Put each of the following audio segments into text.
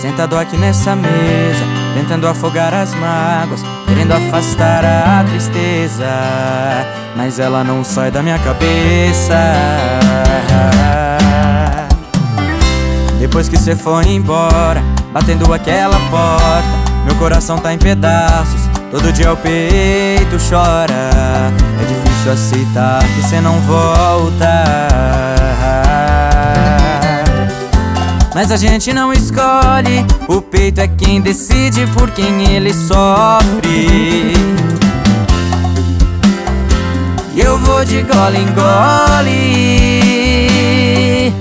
sentado aqui nessa mesa, tentando afogar as mágoas, querendo afastar a tristeza, mas ela não sai da minha cabeça. Depois que cê foi embora, batendo aquela porta, meu coração tá em pedaços, todo dia o peito chora. É difícil aceitar que cê não volta, mas a gente não escolhe, o peito é quem decide por quem ele sofre. E eu vou de gole em gole.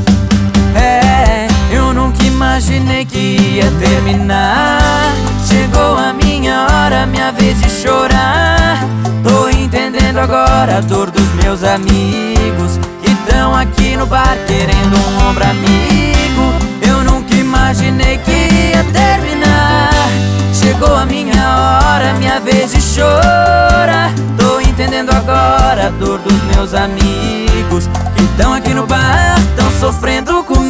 Eu nunca imaginei que ia terminar. Chegou a minha hora, minha vez de chorar. Tô entendendo agora a dor dos meus amigos que tão aqui no bar querendo um ombro amigo. Eu nunca imaginei que ia terminar. Chegou a minha hora, minha vez de chorar. Tô entendendo agora a dor dos meus amigos que tão aqui no bar, tão sofrendo comigo.